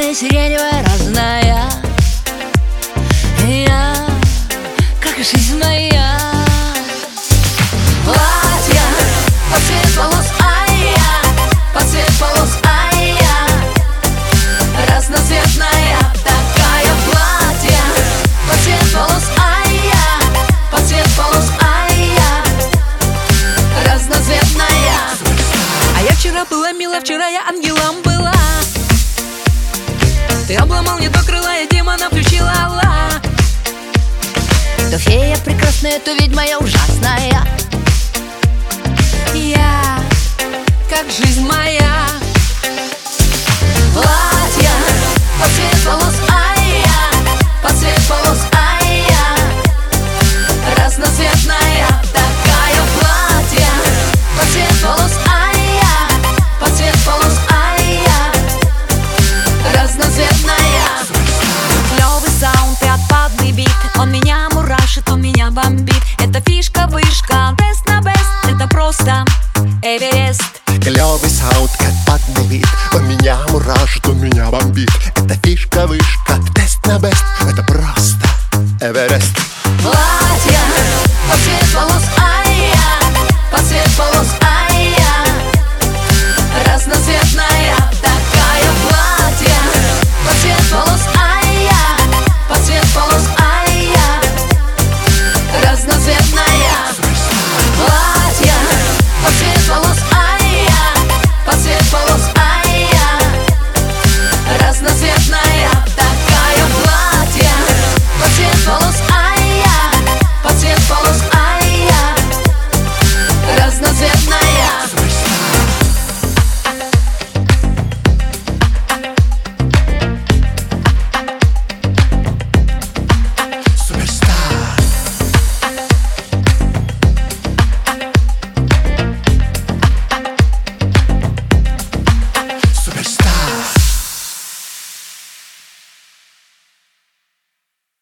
красная, сиреневая, разная. Я, как и жизнь моя. Платье под цвет волос, под цвет волос, разноцветная такая. Платье под цвет волос, под цвет волос, разноцветная. А я вчера была мила, вчера я ангелом была. Ты обломал не то крыла, я демона включила, алла. То фея прекрасная, то ведьма я ужасная. Я, как жизнь моя. Платье под цвет волос, под цвет волос, разноцветная такая. Платье под цвет волос, под цвет волос, разноцветная. Клёвый саунд и отпадный бит, он меня мурашит, он меня бомбит. Это фишка, вышка, тест на бест, это просто Эверест. Клёвый саунд и отпадный бит, он меня мурашит, он меня бомбит. Это фишка, вышка, тест на бест,